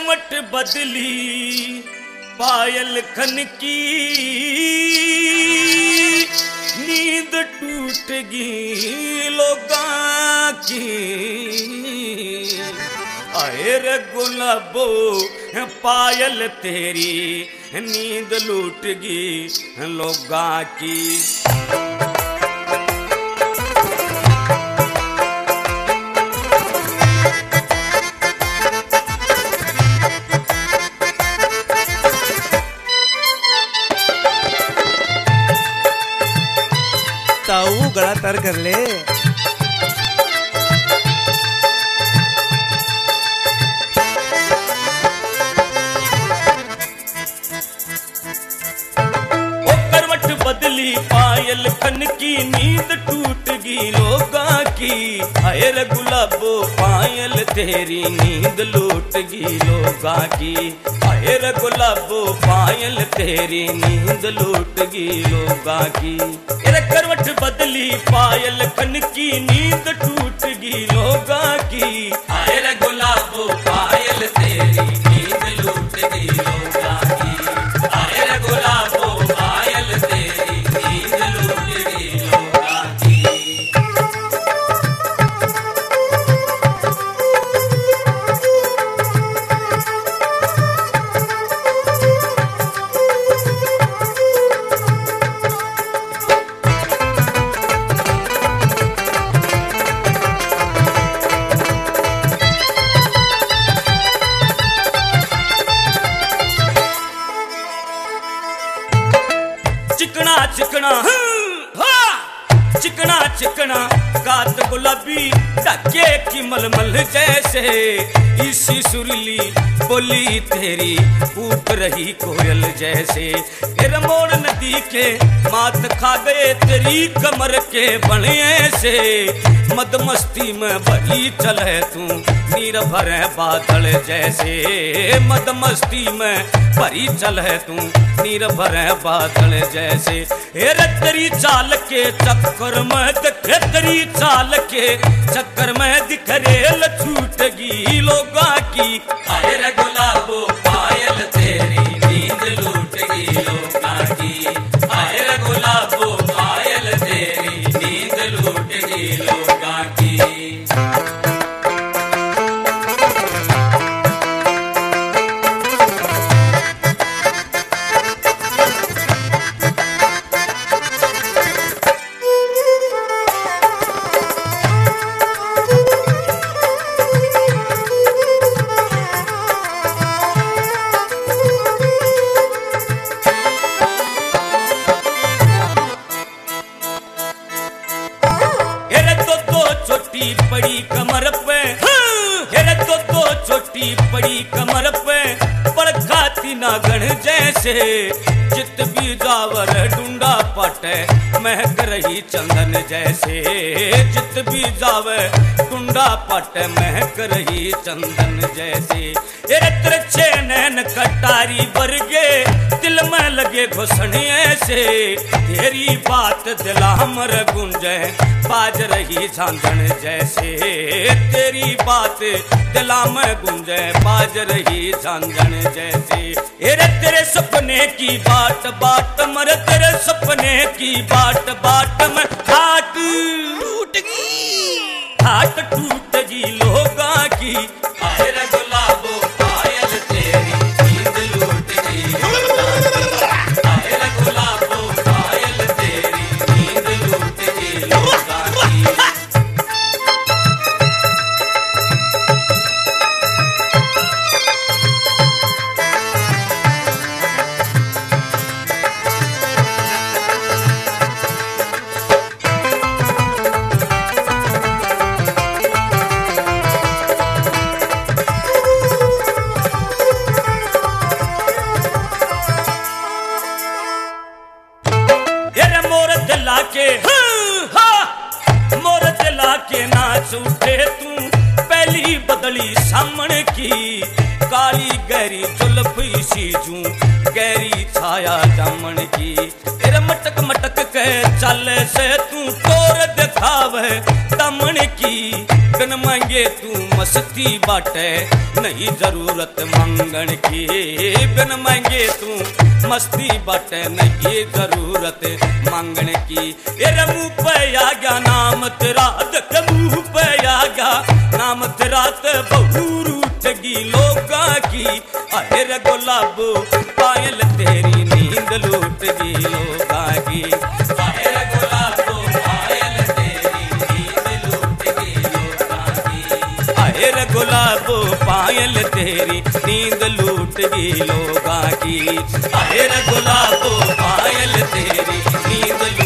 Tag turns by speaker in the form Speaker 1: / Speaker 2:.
Speaker 1: करवट बदली पायल खन की, नींद टूट गई लोगां की। आए रे गुलाबो पायल तेरी, नींद लूट गई लोगां की।
Speaker 2: ताऊ गला तर कर ले।
Speaker 1: बदली पायल खन की, नींद टूट गई लोगां की। आए रे गुलाबो पायल तेरी, नींद लूट गई लोगां की। आए रे गुलाबो पायल तेरी, नींद लूट गई लोगां की। रे करवट बदली पायल खन की, नींद टूट गई लोगां की। आए रे गुलाबो पायल तेरी, नींद लूट गई लोगां की। आए रे गुलाबो पायल तेरी, नींद लूट गई लोगां की। चिकना चिकना चिकना चिकना गात गुलाबी, ढके की मलमल जैसे। इसी सुरीली बोली तेरी, कूक रही कोयल जैसे। मोड़ नदी के मात खा गए तेरी कमर के बने से। मदमस्ती में भरी चले तू, नीर भरे बादल जैसे। मदमस्ती में भरी चले तू, नीर भरे बादल जैसे। हेरे तेरी चाल के चक्कर में देखे, तेरी चाल के चक्कर में दिख रेल छूट गई लोगां की। आए रे गुलाबो पायल तेरी, नींद लूट गई लोगां की। आए रे गुलाबो पायल तेरी, नींद लूट गई लोगां की। छोटी पड़ी कमर पे, हेरे तो छोटी पड़ी कमर पे, पर खाती ना गण जैसे। जित भी जावर ढूंढा पटे, महक रही चंदन जैसे। जित भी जावे ढूंढा पटे, महक रही चंदन जैसे। हेरे तिरछे नैन कटारी बरगे, दिल में लगे घुसने ऐसे। तेरी बात दिला मर गुंजे, बाज रही झांझन जैसे। तेरी बात दिला में गुंजे, बाज रही झांझन जैसे। हेरे तेरे सपने की बाट बाट मर, तेरे सपने की बाट बाट में हाट टूट गई, हाट टूट गई लोगां की। आए रे गुलाबो पायल तेरी, नींद लूट गई लोगां की। आए रे गुलाबो पायल तेरी, नींद लूट गई लोगां की। मोर दिला के नाच उठे तू, पहली बदली सामने की। काली गहरी जुल्फ सी जू, गहरी छाया जामन की। तेरे मटक मटक के चल से तू तोर दिखावे दमन की, बिन मांगे तू मस्ती बाटे नहीं जरूरत मांगण की, बिन मांगे तू मस्ती बाटे नहीं जरूरत मांगण की। तेरे मुंह पे आ गया नाम तेरा, देख मुंह पे आ गया नाम तेरा, ते बहूर उठगी लोगा की। अरे रे गुलाबो पायल तेरी नींद लूटगी लोगा की, अरे रे गुलाबो पायल तेरी नींद लूटगी लोगा की, अरे रे गुलाबो पायल तेरी नींद लूटगी लोगा की, अरे रे गुलाबो पायल तेरी नींद